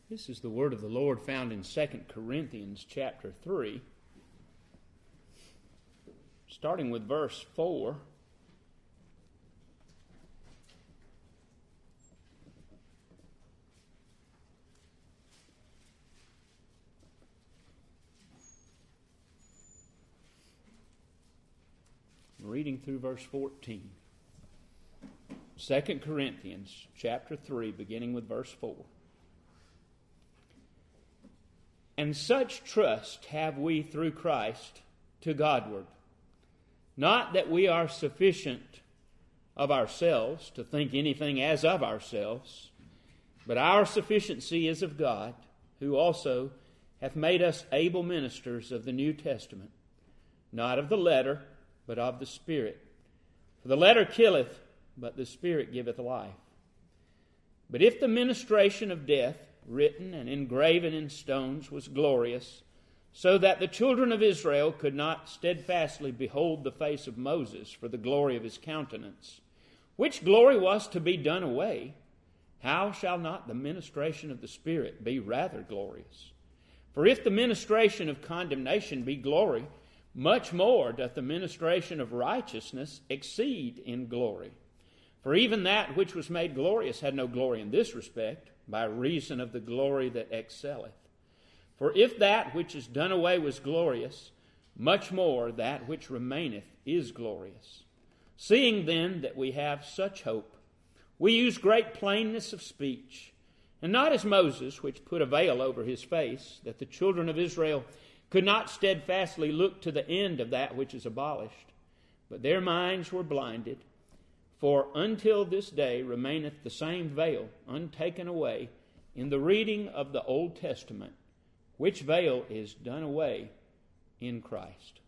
This is the word of the Lord found in 2 Corinthians chapter 3, starting with verse 4. Reading through verse 14. 2 Corinthians chapter 3, beginning with verse 4. And such trust have we through Christ to Godward, not that we are sufficient of ourselves to think anything as of ourselves, but our sufficiency is of God, who also hath made us able ministers of the New Testament, not of the letter, but of the Spirit. For the letter killeth, but the Spirit giveth life. But if the ministration of death, written and engraven in stones, was glorious, so that the children of Israel could not steadfastly behold the face of Moses for the glory of his countenance, which glory was to be done away, how shall not the ministration of the Spirit be rather glorious? For if the ministration of condemnation be glory, much more doth the ministration of righteousness exceed in glory. For even that which was made glorious had no glory in this respect, by reason of the glory that excelleth. For if that which is done away was glorious, much more that which remaineth is glorious. Seeing then that we have such hope, we use great plainness of speech, and not as Moses, which put a veil over his face, that the children of Israel could not steadfastly look to the end of that which is abolished, but their minds were blinded. For until this day remaineth the same veil untaken away in the reading of the Old Testament, which veil is done away in Christ.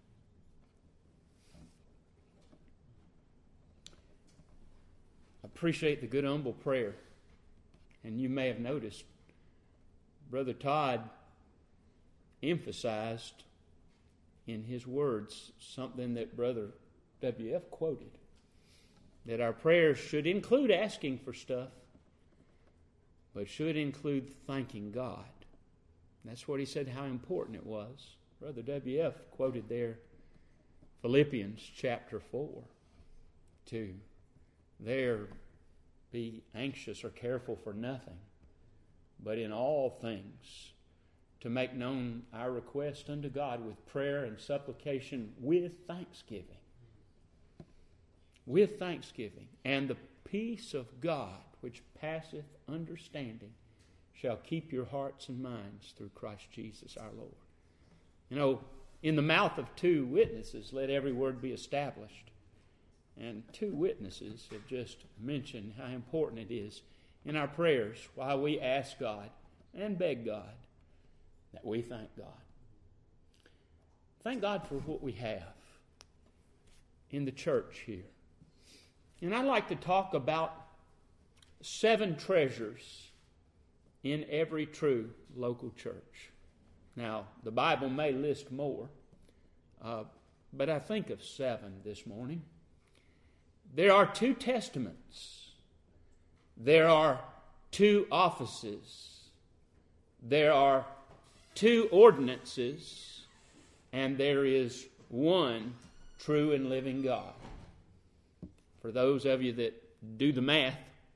I appreciate the good humble prayer. And you may have noticed Brother Todd emphasized in his words something that Brother W.F. quoted, that our prayers should include asking for stuff, but should include thanking God. That's what he said, how important it was. Brother W.F. quoted there Philippians chapter 4, 2. There, be anxious or careful for nothing, but in all things to make known our request unto God with prayer and supplication with thanksgiving. With thanksgiving. And the peace of God, which passeth understanding, shall keep your hearts and minds through Christ Jesus our Lord. You know, in the mouth of two witnesses, let every word be established. And two witnesses have just mentioned how important it is in our prayers while we ask God and beg God that we thank God. Thank God for what we have in the church here. And I'd like to talk about 7 treasures in every true local church. Now, the Bible may list more, but I think of 7 this morning. There are 2 testaments. There are 2 offices. There are 2 ordinances. And there is 1 true and living God. For those of you that do the math,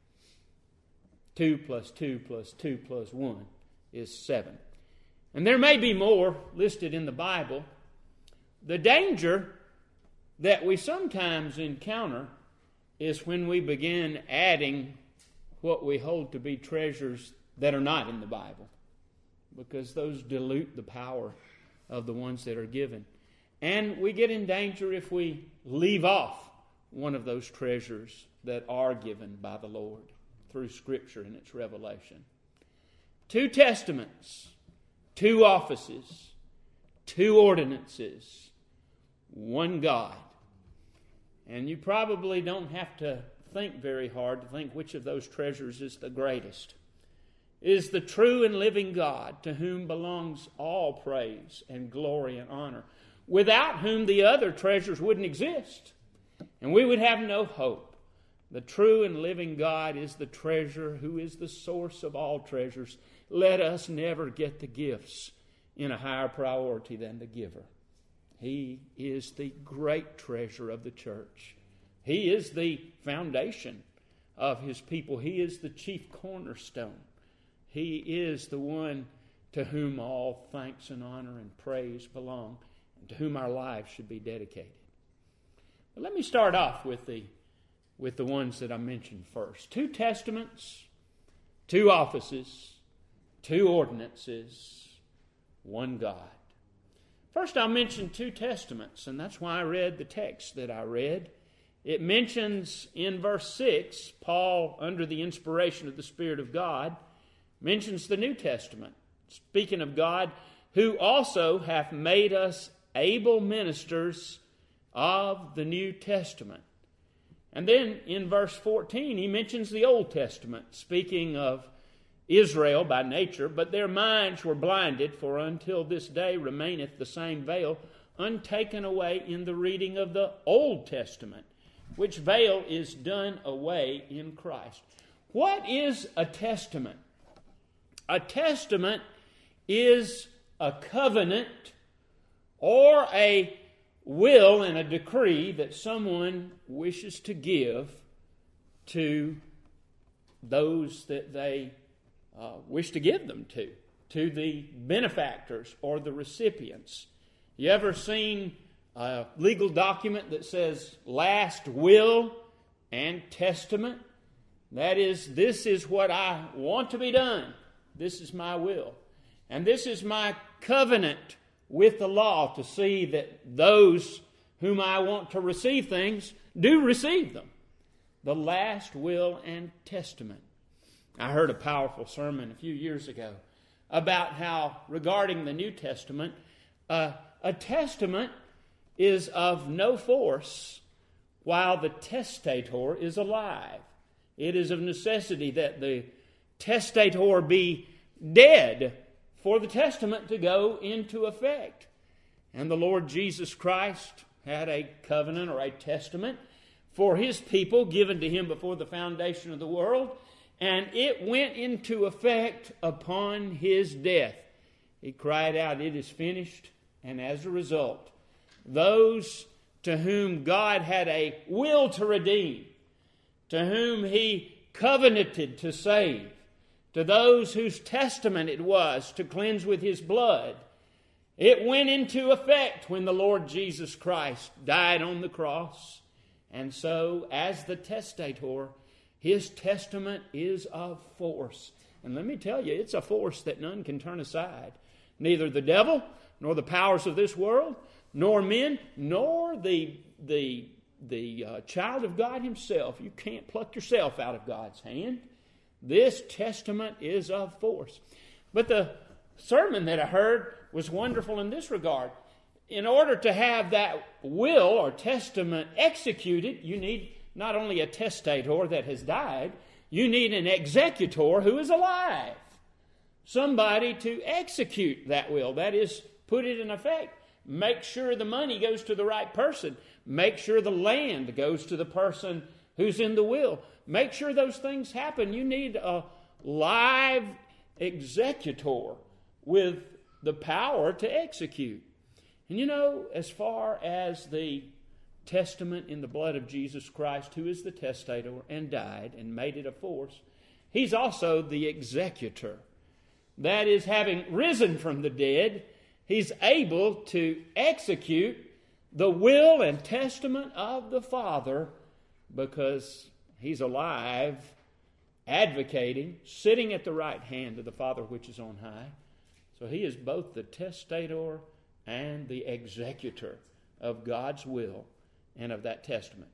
2 plus 2 plus 2 plus 1 is 7. And there may be more listed in the Bible. The danger that we sometimes encounter is when we begin adding what we hold to be treasures that are not in the Bible, because those dilute the power of the ones that are given. And we get in danger if we leave off one of those treasures that are given by the Lord through Scripture and its revelation. 2 testaments, 2 offices, 2 ordinances, 1 God. And you probably don't have to think very hard to think which of those treasures is the greatest. It is the true and living God, to whom belongs all praise and glory and honor, without whom the other treasures wouldn't exist, and we would have no hope. The true and living God is the treasure who is the source of all treasures, let us never get the gifts in a higher priority than the giver. He is the great treasure of the church. He is the foundation of His people. He is the chief cornerstone. He is the one to whom all thanks and honor and praise belong, and to whom our lives should be dedicated. But let me start off with the ones that I mentioned first. 2 testaments, 2 offices, 2 ordinances, 1 God. First, I'll mention 2 testaments, and that's why I read the text that I read. It mentions in verse 6, Paul, under the inspiration of the Spirit of God, mentions the New Testament, speaking of God, who also hath made us able ministers of the New Testament. And then in verse 14, he mentions the Old Testament, speaking of Israel by nature, but their minds were blinded, for until this day remaineth the same veil untaken away in the reading of the Old Testament, which veil is done away in Christ. What is a testament? A testament is a covenant or a will and a decree that someone wishes to give to those that they wish to give them to the benefactors or the recipients. You ever seen a legal document that says last will and testament? That is, this is what I want to be done. This is my will. And this is my covenant with the law to see that those whom I want to receive things do receive them. The last will and testament. I heard a powerful sermon a few years ago about how, regarding the New Testament, a testament is of no force while the testator is alive. It is of necessity that the testator be dead for the testament to go into effect. And the Lord Jesus Christ had a covenant or a testament for His people given to Him before the foundation of the world, and it went into effect upon His death. He cried out, "It is finished," and as a result, those to whom God had a will to redeem, to whom He covenanted to save, to those whose testament it was to cleanse with His blood, it went into effect when the Lord Jesus Christ died on the cross. And so, as the testator, His testament is of force. And let me tell you, it's a force that none can turn aside. Neither the devil, nor the powers of this world, nor men, nor the child of God Himself. You can't pluck yourself out of God's hand. This testament is of force. But the sermon that I heard was wonderful in this regard. In order to have that will or testament executed, you need not only a testator that has died, you need an executor who is alive. Somebody to execute that will, that is, put it in effect. Make sure the money goes to the right person. Make sure the land goes to the person who's in the will. Make sure those things happen. You need a live executor with the power to execute. And you know, as far as the testament in the blood of Jesus Christ, who is the testator and died and made it a force, He's also the executor. That is, having risen from the dead, He's able to execute the will and testament of the Father because He's alive, advocating, sitting at the right hand of the Father which is on high. So He is both the testator and the executor of God's will and of that testament.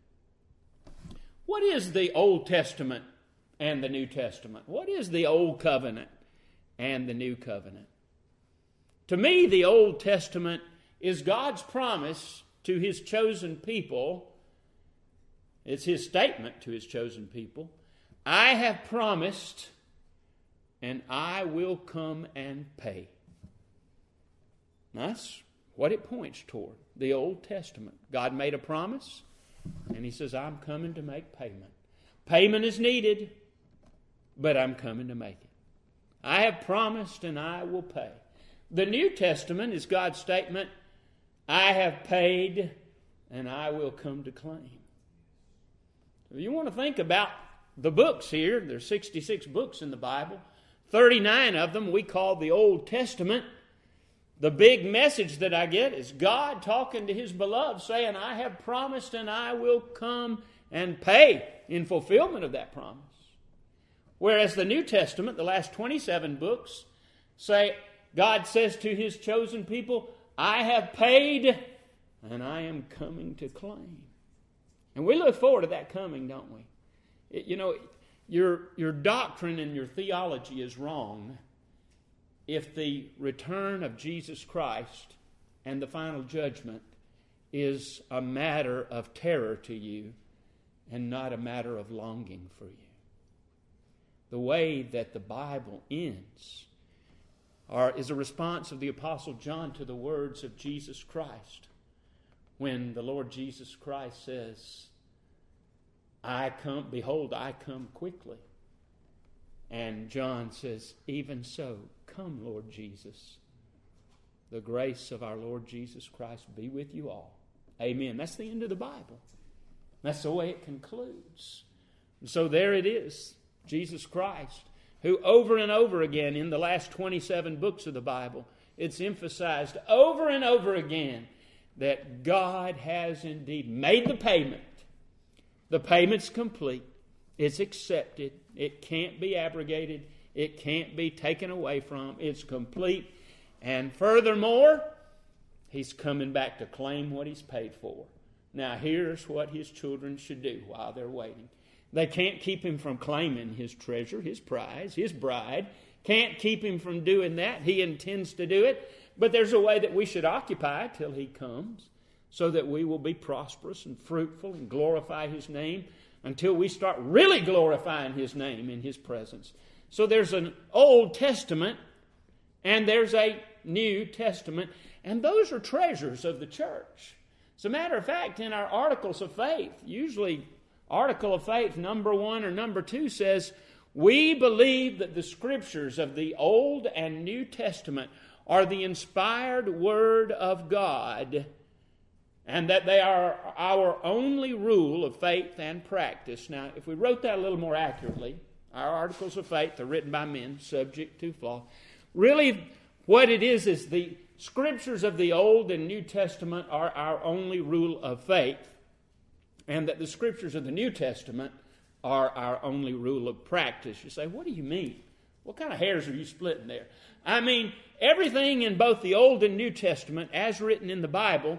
What is the Old Testament and the New Testament? What is the Old Covenant and the New Covenant? To me, the Old Testament is God's promise to His chosen people. It's His statement to His chosen people. I have promised, and I will come and pay. That's what it points toward, the Old Testament. God made a promise, and He says, I'm coming to make payment. Payment is needed, but I'm coming to make it. I have promised and I will pay. The New Testament is God's statement, I have paid and I will come to claim. If you want to think about the books here, there's 66 books in the Bible. 39 of them we call the Old Testament. The big message that I get is God talking to His beloved, saying, I have promised and I will come and pay in fulfillment of that promise. Whereas the New Testament, the last 27 books, say, God says to His chosen people, I have paid and I am coming to claim. And we look forward to that coming, don't we? Your doctrine and your theology is wrong if the return of Jesus Christ and the final judgment is a matter of terror to you and not a matter of longing for you. The way that the Bible ends is a response of the Apostle John to the words of Jesus Christ. When the Lord Jesus Christ says, behold, I come quickly. And John says, even so, come, Lord Jesus. The grace of our Lord Jesus Christ be with you all. Amen. That's the end of the Bible. That's the way it concludes. And so there it is, Jesus Christ, who over and over again in the last 27 books of the Bible, it's emphasized over and over again that God has indeed made the payment. The payment's complete. It's accepted. It can't be abrogated. It can't be taken away from. It's complete. And furthermore, He's coming back to claim what He's paid for. Now, here's what His children should do while they're waiting. They can't keep Him from claiming His treasure, His prize, His bride. Can't keep Him from doing that. He intends to do it. But there's a way that we should occupy till He comes, so that we will be prosperous and fruitful and glorify His name until we start really glorifying His name in His presence. So there's an Old Testament and there's a New Testament, and those are treasures of the church. As a matter of fact, in our articles of faith, usually article of faith number 1 or number 2 says, we believe that the Scriptures of the Old and New Testament are the inspired Word of God, and that they are our only rule of faith and practice. Now, if we wrote that a little more accurately, our articles of faith are written by men, subject to flaw. Really, what it is the Scriptures of the Old and New Testament are our only rule of faith, and that the Scriptures of the New Testament are our only rule of practice. You say, what do you mean? What kind of hairs are you splitting there? I mean, everything in both the Old and New Testament, as written in the Bible,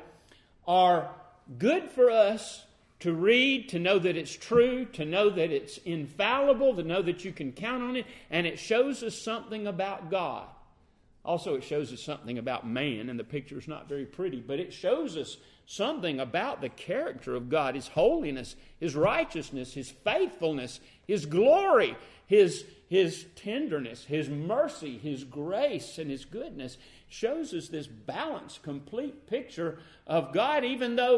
are good for us to read, to know that it's true, to know that it's infallible, to know that you can count on it, and it shows us something about God. Also, it shows us something about man, and the picture is not very pretty, but it shows us something about the character of God, His holiness, His righteousness, His faithfulness, His glory, His tenderness, His mercy, His grace, and His goodness. Shows us this balanced, complete picture of God, even though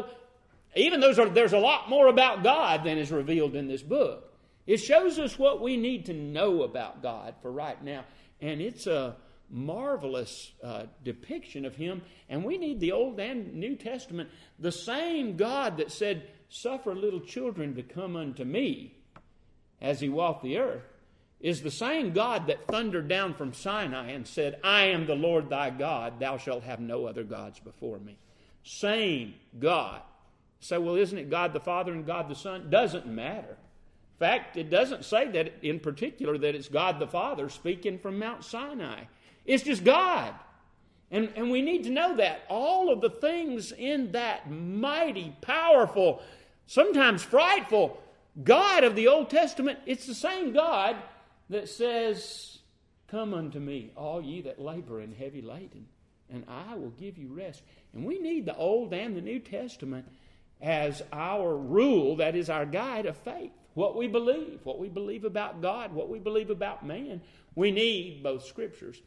there's a lot more about God than is revealed in this book. It shows us what we need to know about God for right now, and it's a marvelous depiction of Him, and we need the Old and New Testament. The same God that said, suffer little children to come unto me as He walked the earth, is the same God that thundered down from Sinai and said, I am the Lord thy God, thou shalt have no other gods before me. Same God. So, well, isn't it God the Father and God the Son? Doesn't matter. In fact, it doesn't say that in particular that it's God the Father speaking from Mount Sinai. It's just God. And we need to know that. All of the things in that mighty, powerful, sometimes frightful God of the Old Testament, it's the same God that says, come unto me, all ye that labor and heavy laden, and I will give you rest. And we need the Old and the New Testament as our rule, that is our guide of faith. What we believe about God, what we believe about man. We need both Scriptures.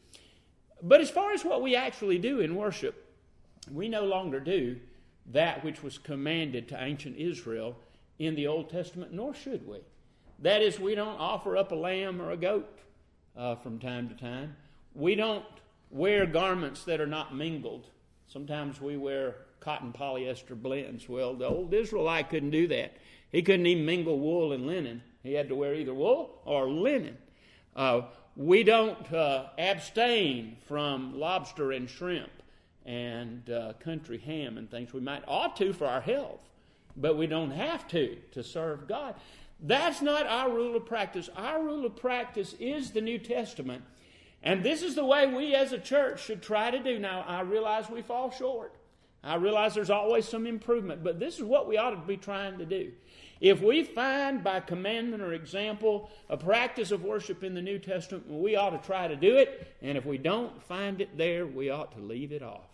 But as far as what we actually do in worship, we no longer do that which was commanded to ancient Israel in the Old Testament, nor should we. That is, we don't offer up a lamb or a goat from time to time. We don't wear garments that are not mingled. Sometimes we wear cotton polyester blends. Well, the old Israelite couldn't do that. He couldn't even mingle wool and linen. He had to wear either wool or linen. We don't abstain from lobster and shrimp and country ham and things. We ought to for our health, but we don't have to serve God. That's not our rule of practice. Our rule of practice is the New Testament. And this is the way we as a church should try to do. Now, I realize we fall short. I realize there's always some improvement, but this is what we ought to be trying to do. If we find by commandment or example a practice of worship in the New Testament, we ought to try to do it. And if we don't find it there, we ought to leave it off.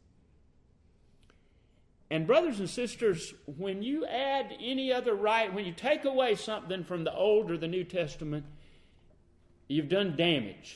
And brothers and sisters, when you add any other when you take away something from the Old or the New Testament, you've done damage.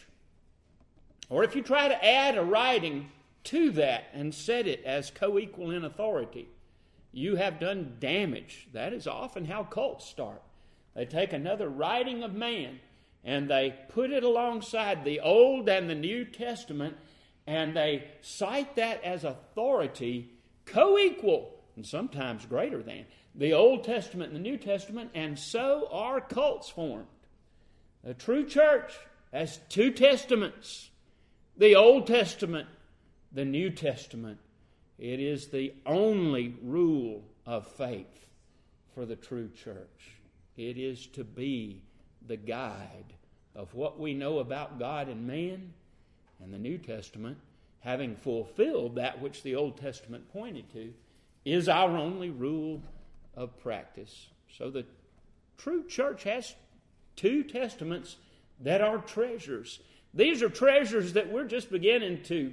Or if you try to add a writing to that and set it as co-equal in authority, you have done damage. That is often how cults start. They take another writing of man and they put it alongside the Old and the New Testament, and they cite that as authority, co-equal, and sometimes greater than, the Old Testament and the New Testament, and so are cults formed. The true church has two testaments, the Old Testament, the New Testament. It is the only rule of faith for the true church. It is to be the guide of what we know about God and man, and the New Testament, having fulfilled that which the Old Testament pointed to, is our only rule of practice. So the true church has two testaments that are treasures. These are treasures that we're just beginning to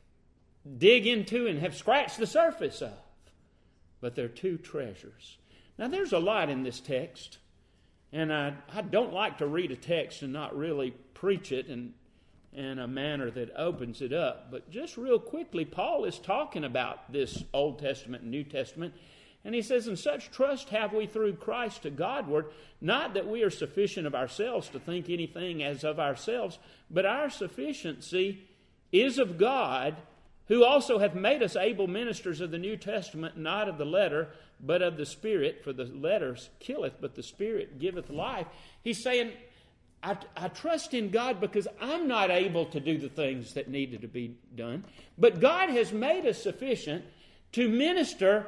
dig into and have scratched the surface of. But they're two treasures. Now there's a lot in this text, and I don't like to read a text and not really preach it in a manner that opens it up. But just real quickly, Paul is talking about this Old Testament and New Testament, and he says, "In such trust have we through Christ to Godward, not that we are sufficient of ourselves to think anything as of ourselves, but our sufficiency is of God, who also hath made us able ministers of the New Testament, not of the letter, but of the Spirit. For the letter killeth, but the Spirit giveth life." He's saying, I trust in God because I'm not able to do the things that needed to be done. But God has made us sufficient to minister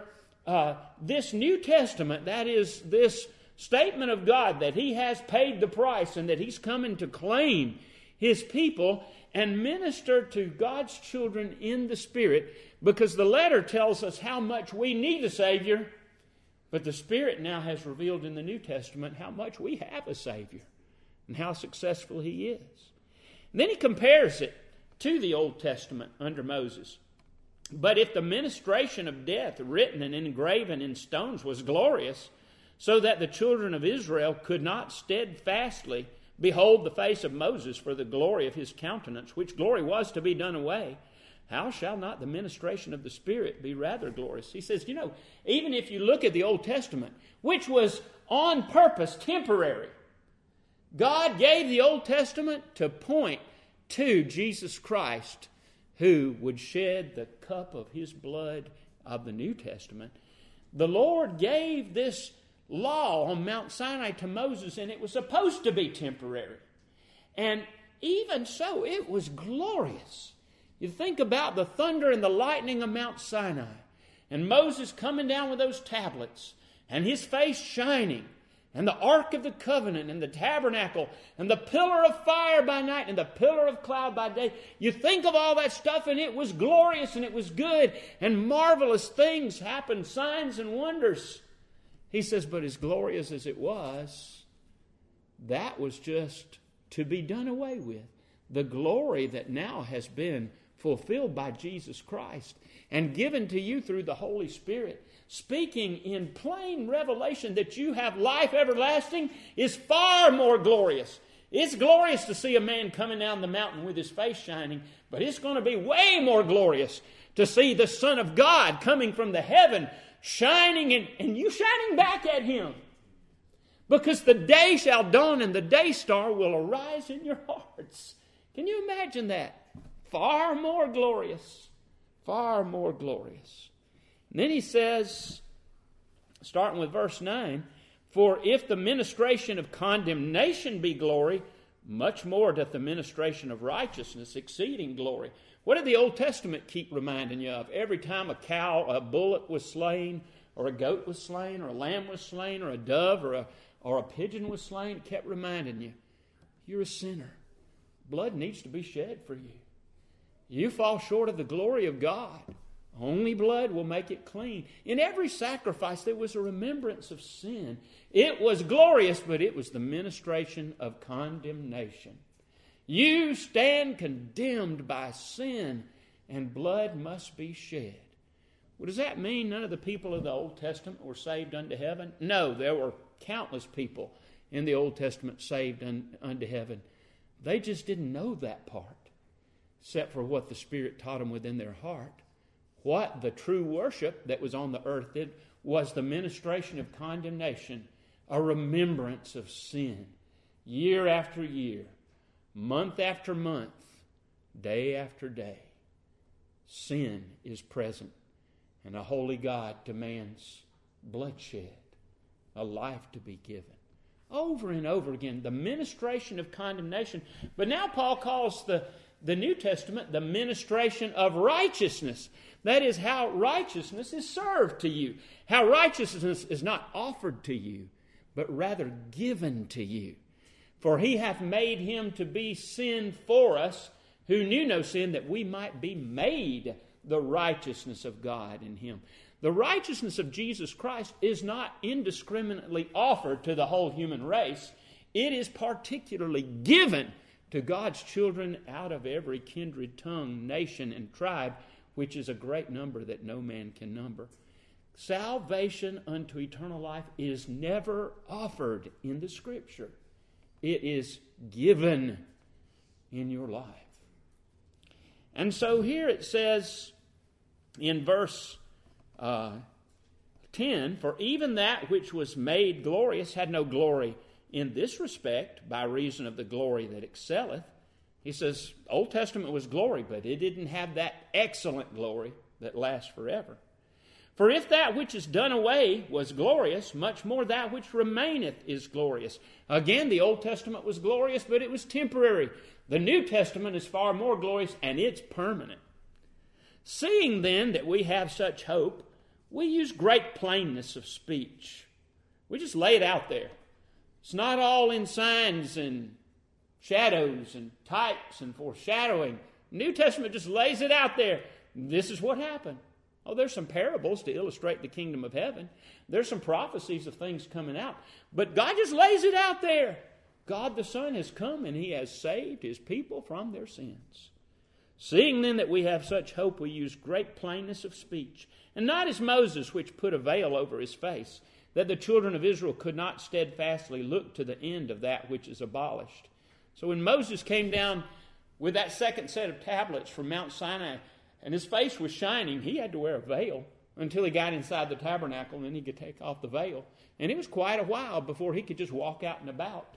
this New Testament, that is, this statement of God that He has paid the price and that He's coming to claim His people, and minister to God's children in the Spirit, because the letter tells us how much we need a Savior, but the Spirit now has revealed in the New Testament how much we have a Savior and how successful He is. And then he compares it to the Old Testament under Moses. "But if the ministration of death written and engraven in stones was glorious, so that the children of Israel could not steadfastly behold the face of Moses for the glory of his countenance, which glory was to be done away, how shall not the ministration of the Spirit be rather glorious?" He says, even if you look at the Old Testament, which was on purpose temporary, God gave the Old Testament to point to Jesus Christ, who would shed the cup of His blood of the New Testament. The Lord gave this law on Mount Sinai to Moses, and it was supposed to be temporary. And even so, it was glorious. You think about the thunder and the lightning of Mount Sinai, and Moses coming down with those tablets, and his face shining, and the Ark of the Covenant, and the tabernacle, and the pillar of fire by night, and the pillar of cloud by day. You think of all that stuff, and it was glorious, and it was good, and marvelous things happened, signs and wonders. He says, but as glorious as it was, that was just to be done away with. The glory that now has been fulfilled by Jesus Christ and given to you through the Holy Spirit, speaking in plain revelation that you have life everlasting, is far more glorious. It's glorious to see a man coming down the mountain with his face shining, but it's going to be way more glorious to see the Son of God coming from the heaven, shining and you shining back at Him. Because the day shall dawn and the day star will arise in your hearts. Can you imagine that? Far more glorious. Far more glorious. And then he says, starting with verse 9, for if the ministration of condemnation be glory, much more doth the ministration of righteousness exceeding glory. What did the Old Testament keep reminding you of? Every time a bullock was slain, or a goat was slain, or a lamb was slain, or a dove, or a pigeon was slain, it kept reminding you, you're a sinner. Blood needs to be shed for you. You fall short of the glory of God. Only blood will make it clean. In every sacrifice, there was a remembrance of sin. It was glorious, but it was the ministration of condemnation. You stand condemned by sin, and blood must be shed. Well, does that mean none of the people of the Old Testament were saved unto heaven? No, there were countless people in the Old Testament saved unto heaven. They just didn't know that part, except for what the Spirit taught them within their heart. What the true worship that was on the earth did was the ministration of condemnation, a remembrance of sin, year after year, month after month, day after day. Sin is present, and a holy God demands bloodshed, a life to be given. Over and over again, the ministration of condemnation. But now Paul calls the New Testament the ministration of righteousness. That is how righteousness is served to you. How righteousness is not offered to you, but rather given to you. For he hath made him to be sin for us, who knew no sin, that we might be made the righteousness of God in him. The righteousness of Jesus Christ is not indiscriminately offered to the whole human race. It is particularly given to God's children out of every kindred, tongue, nation, and tribe, which is a great number that no man can number. Salvation unto eternal life is never offered in the Scripture. It is given in your life. And so here it says in verse 10, for even that which was made glorious had no glory in this respect by reason of the glory that excelleth. He says Old Testament was glory, but it didn't have that excellent glory that lasts forever. For if that which is done away was glorious, much more that which remaineth is glorious. Again, the Old Testament was glorious, but it was temporary. The New Testament is far more glorious, and it's permanent. Seeing then that we have such hope, we use great plainness of speech. We just lay it out there. It's not all in signs and shadows and types and foreshadowing. The New Testament just lays it out there. This is what happened. Oh, there's some parables to illustrate the kingdom of heaven. There's some prophecies of things coming out. But God just lays it out there. God the Son has come and he has saved his people from their sins. Seeing then that we have such hope, we use great plainness of speech. And not as Moses, which put a veil over his face, that the children of Israel could not steadfastly look to the end of that which is abolished. So when Moses came down with that second set of tablets from Mount Sinai, and his face was shining, he had to wear a veil until he got inside the tabernacle, and then he could take off the veil. And it was quite a while before he could just walk out and about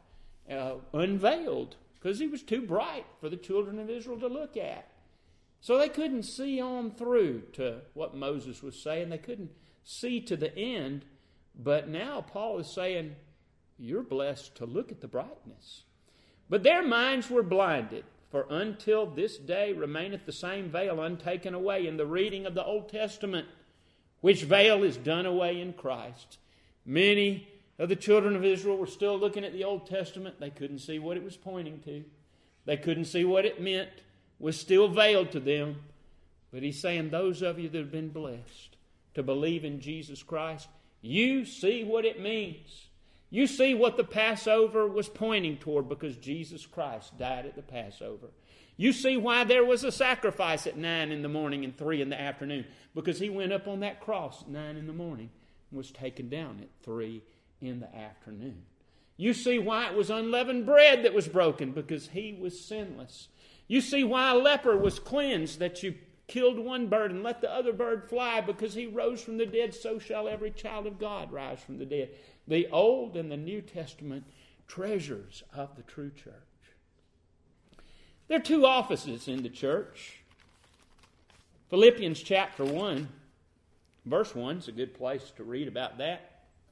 unveiled, because he was too bright for the children of Israel to look at. So they couldn't see on through to what Moses was saying. They couldn't see to the end. But now Paul is saying, you're blessed to look at the brightness. But their minds were blinded. For until this day remaineth the same veil untaken away in the reading of the Old Testament, which veil is done away in Christ. Many of the children of Israel were still looking at the Old Testament. They couldn't see what it was pointing to. They couldn't see what it meant. It was still veiled to them. But he's saying, those of you that have been blessed to believe in Jesus Christ, you see what it means. You see what the Passover was pointing toward, because Jesus Christ died at the Passover. You see why there was a sacrifice at 9 in the morning and 3 in the afternoon, because he went up on that cross at 9 in the morning and was taken down at 3 in the afternoon. You see why it was unleavened bread that was broken, because he was sinless. You see why a leper was cleansed, that you killed one bird and let the other bird fly because he rose from the dead, so shall every child of God rise from the dead. The Old and the New Testament treasures of the true church. There are two offices in the church. Philippians chapter 1, verse 1 is a good place to read about that.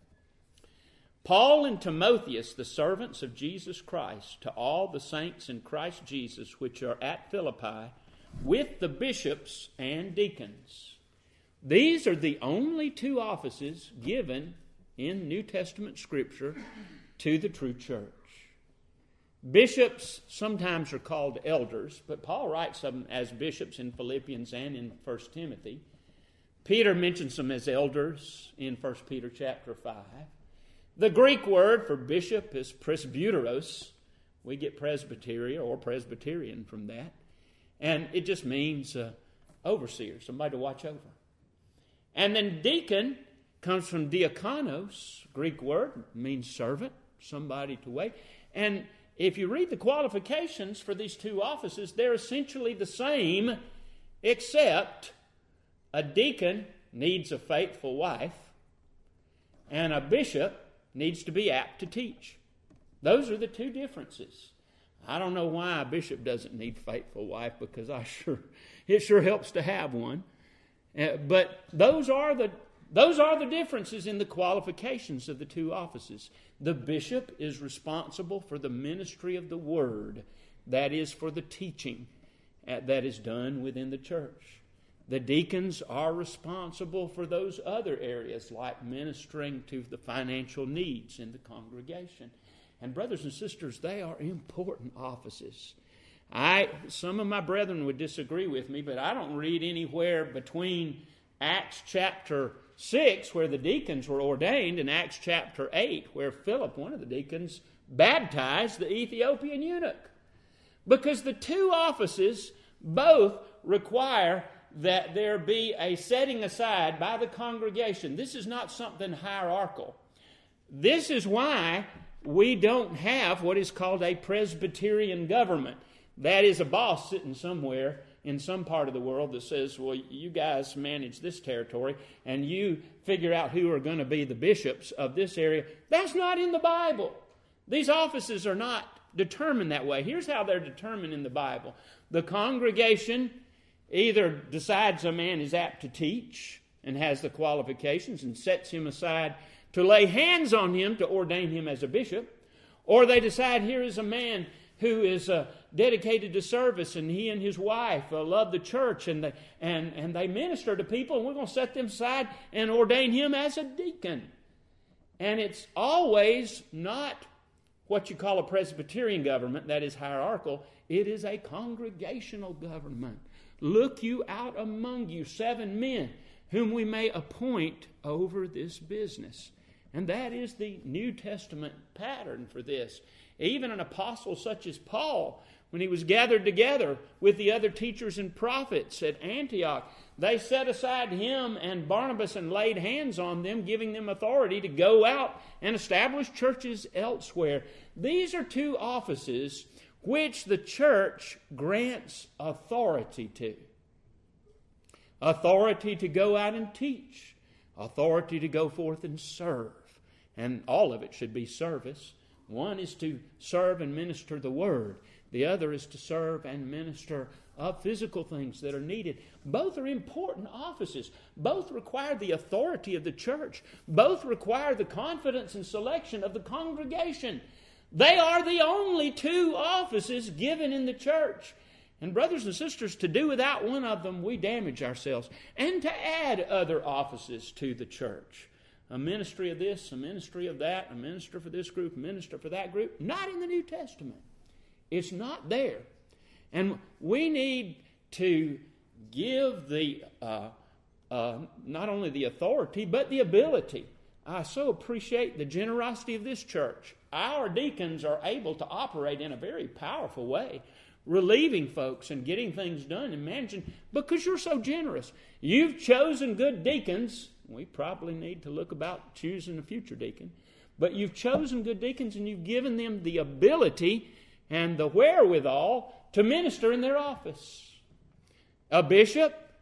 Paul and Timotheus, the servants of Jesus Christ, to all the saints in Christ Jesus which are at Philippi, with the bishops and deacons. These are the only two offices given in New Testament Scripture to the true church. Bishops sometimes are called elders, but Paul writes them as bishops in Philippians and in 1 Timothy. Peter mentions them as elders in 1 Peter chapter 5. The Greek word for bishop is presbyteros. We get presbyteria or Presbyterian from that. And it just means overseer, somebody to watch over. And then deacon comes from diakonos, Greek word, means servant, somebody to wait. And if you read the qualifications for these two offices, they're essentially the same, except a deacon needs a faithful wife, and a bishop needs to be apt to teach. Those are the two differences. I don't know why a bishop doesn't need a faithful wife, because it sure helps to have one. But those are the differences in the qualifications of the two offices. The bishop is responsible for the ministry of the word, that is, for the teaching that is done within the church. The deacons are responsible for those other areas, like ministering to the financial needs in the congregation. And brothers and sisters, they are important offices. Some of my brethren would disagree with me, but I don't read anywhere between Acts chapter 6, where the deacons were ordained, and Acts chapter 8, where Philip, one of the deacons, baptized the Ethiopian eunuch. Because the two offices both require that there be a setting aside by the congregation. This is not something hierarchical. This is why we don't have what is called a Presbyterian government. That is a boss sitting somewhere in some part of the world that says, well, you guys manage this territory and you figure out who are going to be the bishops of this area. That's not in the Bible. These offices are not determined that way. Here's how they're determined in the Bible. The congregation either decides a man is apt to teach and has the qualifications and sets him aside to lay hands on him to ordain him as a bishop, or they decide here is a man who is dedicated to service, and he and his wife love the church, and they minister to people, and we're going to set them aside and ordain him as a deacon. And it's always not what you call a Presbyterian government, that is hierarchical. It is a congregational government. Look you out among you 7 men whom we may appoint over this business. And that is the New Testament pattern for this. Even an apostle such as Paul, when he was gathered together with the other teachers and prophets at Antioch, they set aside him and Barnabas and laid hands on them, giving them authority to go out and establish churches elsewhere. These are two offices which the church grants authority to. Authority to go out and teach. Authority to go forth and serve. And all of it should be service. One is to serve and minister the word. The other is to serve and minister of physical things that are needed. Both are important offices. Both require the authority of the church. Both require the confidence and selection of the congregation. They are the only two offices given in the church. And brothers and sisters, to do without one of them, we damage ourselves. And to add other offices to the church. A ministry of this, a ministry of that, a minister for this group, a minister for that group. Not in the New Testament. It's not there. And we need to give the not only the authority, but the ability. I so appreciate the generosity of this church. Our deacons are able to operate in a very powerful way, relieving folks and getting things done and managing, because you're so generous. You've chosen good deacons. We probably need to look about choosing a future deacon. But you've chosen good deacons and you've given them the ability and the wherewithal to minister in their office. A bishop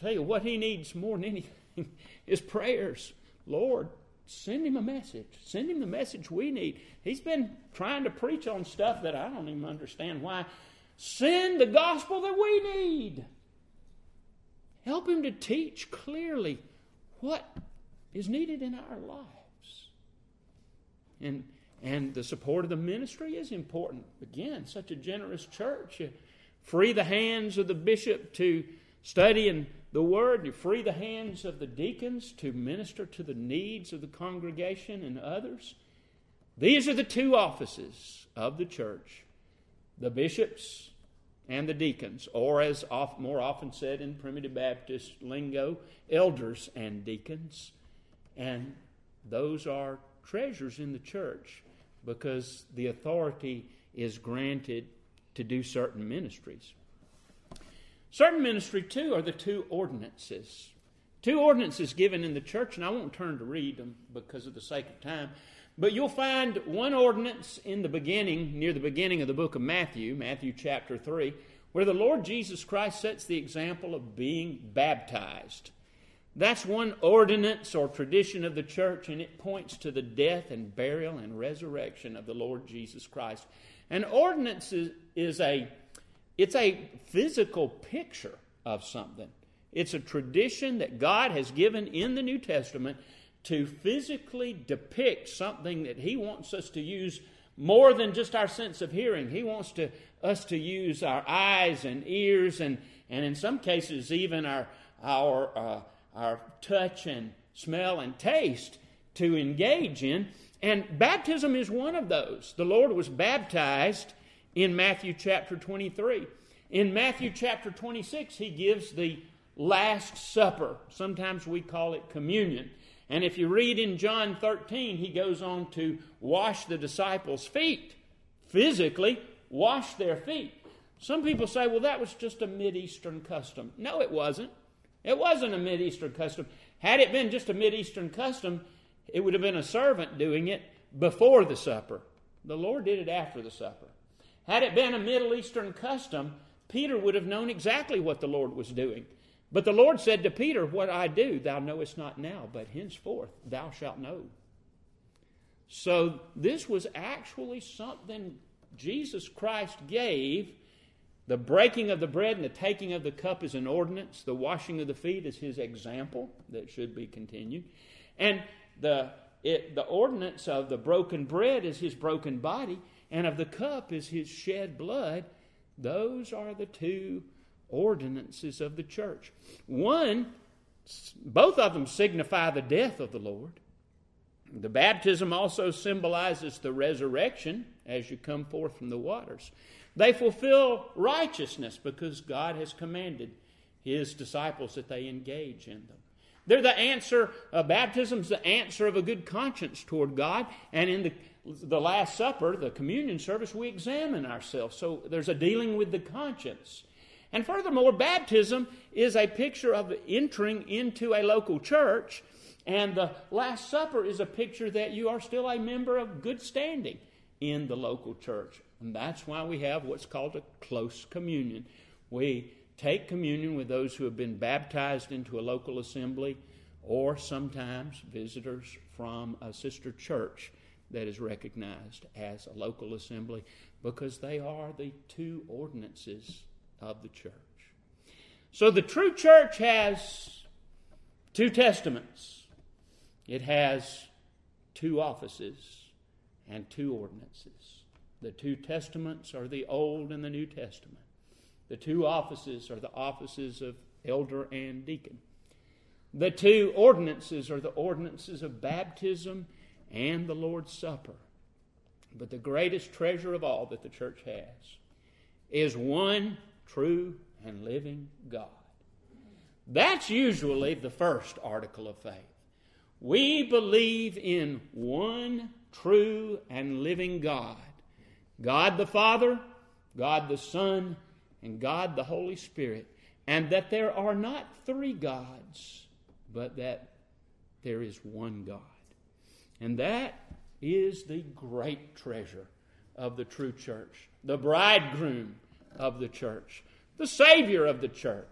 tell you what he needs more than anything is prayers. Lord, send him a message. Send him the message we need. He's been trying to preach on stuff that I don't even understand why. Send the gospel that we need. Help him to teach clearly what is needed in our lives. And the support of the ministry is important. Again, such a generous church. You free the hands of the bishop to study in the Word. You free the hands of the deacons to minister to the needs of the congregation and others. These are the two offices of the church, the bishops and the deacons, or as more often said in Primitive Baptist lingo, elders and deacons. And those are treasures in the church because the authority is granted to do certain ministries. Certain ministry, too, are the two ordinances. Two ordinances given in the church, and I won't turn to read them because of the sake of time, but you'll find one ordinance in the beginning, near the beginning of the book of Matthew, Matthew chapter 3, where the Lord Jesus Christ sets the example of being baptized. That's one ordinance or tradition of the church, and it points to the death and burial and resurrection of the Lord Jesus Christ. An ordinance is a physical picture of something. It's a tradition that God has given in the New Testament to physically depict something that he wants us to use more than just our sense of hearing. He wants us to use our eyes and ears and in some cases even our touch and smell and taste to engage in. And baptism is one of those. The Lord was baptized in Matthew chapter 23. In Matthew chapter 26, he gives the Last Supper. Sometimes we call it communion. And if you read in John 13, he goes on to wash the disciples' feet. Physically, wash their feet. Some people say, well, that was just a Mideastern custom. No, it wasn't. It wasn't a Mideastern custom. Had it been just a Mideastern custom, it would have been a servant doing it before the supper. The Lord did it after the supper. Had it been a Middle Eastern custom, Peter would have known exactly what the Lord was doing. But the Lord said to Peter, what I do, thou knowest not now, but henceforth thou shalt know. So this was actually something Jesus Christ gave. The breaking of the bread and the taking of the cup is an ordinance. The washing of the feet is his example that should be continued. And the ordinance of the broken bread is his broken body, and of the cup is his shed blood. Those are the two ordinances of the church. Both of them signify the death of the Lord. The baptism also symbolizes the resurrection as you come forth from the waters. They fulfill righteousness because God has commanded his disciples that they engage in them. They're the answer. Baptism's the answer of a good conscience toward God. And in the Last Supper, the communion service, we examine ourselves. So there's a dealing with the conscience. And furthermore, baptism is a picture of entering into a local church. And the Last Supper is a picture that you are still a member of good standing in the local church. And that's why we have what's called a close communion. We take communion with those who have been baptized into a local assembly, or sometimes visitors from a sister church that is recognized as a local assembly, because they are the two ordinances of the church. So the true church has two testaments. It has two offices and two ordinances. The two testaments are the Old and the New Testament. The two offices are the offices of elder and deacon. The two ordinances are the ordinances of baptism and the Lord's Supper. But the greatest treasure of all that the church has is one true and living God. That's usually the first article of faith. We believe in one true and living God. God the Father, God the Son, and God the Holy Spirit. And that there are not three gods, but that there is one God. And that is the great treasure of the true church. The bridegroom of the church. The Savior of the church.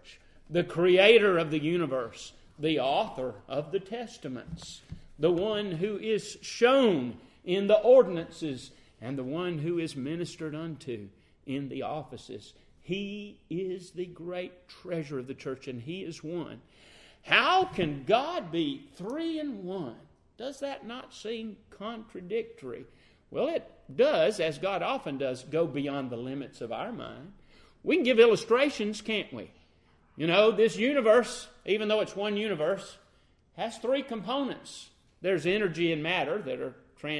the creator of the universe, the author of the testaments, the one who is shown in the ordinances, and the one who is ministered unto in the offices. He is the great treasure of the church, and He is one. How can God be three in one? Does that not seem contradictory? Well, it does, as God often does, go beyond the limits of our mind. We can give illustrations, can't we? You know, this universe, even though it's one universe, has three components. There's energy and matter that are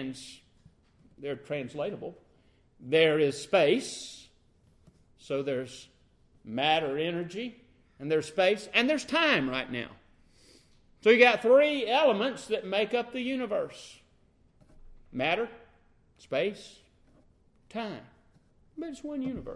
they're translatable. There is space, so there's matter, energy, and there's space, and there's time right now. So you got three elements that make up the universe. Matter, space, time. But it's one universe.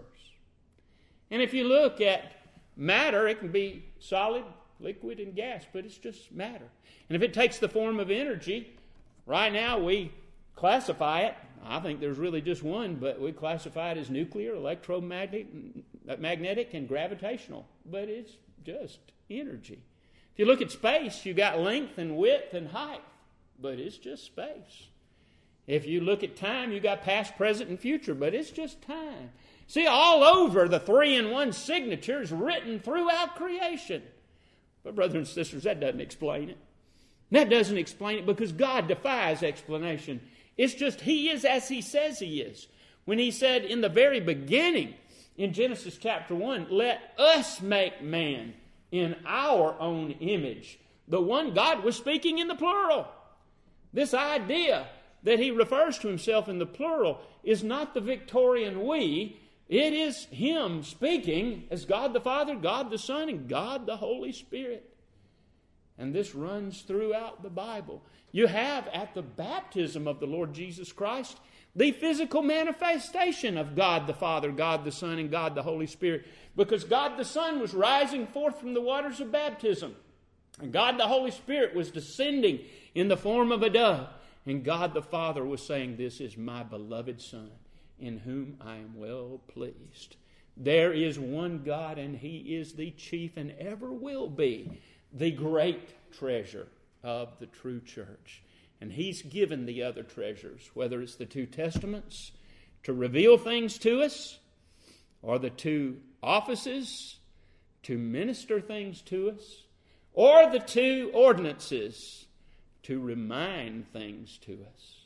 And if you look at matter, it can be solid, liquid, and gas, but it's just matter. And if it takes the form of energy, right now we classify it, I think there's really just one, but we classify it as nuclear, electromagnetic, and gravitational. But it's just energy. If you look at space, you got length and width and height, but it's just space. If you look at time, you got past, present, and future, but it's just time. See, all over the three-in-one signature is written throughout creation. But brothers and sisters, that doesn't explain it. That doesn't explain it because God defies explanation. It's just He is as He says He is. When He said in the very beginning, in Genesis chapter 1, let us make man in our own image. The one God was speaking in the plural. This idea that He refers to Himself in the plural is not the Victorian we. It is Him speaking as God the Father, God the Son, and God the Holy Spirit. And this runs throughout the Bible. You have at the baptism of the Lord Jesus Christ the physical manifestation of God the Father, God the Son, and God the Holy Spirit. Because God the Son was rising forth from the waters of baptism. And God the Holy Spirit was descending in the form of a dove. And God the Father was saying, this is my beloved Son, in whom I am well pleased. There is one God, and He is the chief and ever will be the great treasure of the true church. And He's given the other treasures, whether it's the two testaments to reveal things to us, or the two offices to minister things to us, or the two ordinances to remind things to us.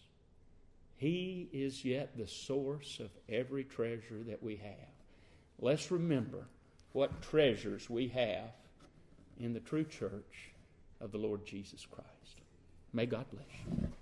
He is yet the source of every treasure that we have. Let's remember what treasures we have in the true church of the Lord Jesus Christ. May God bless you.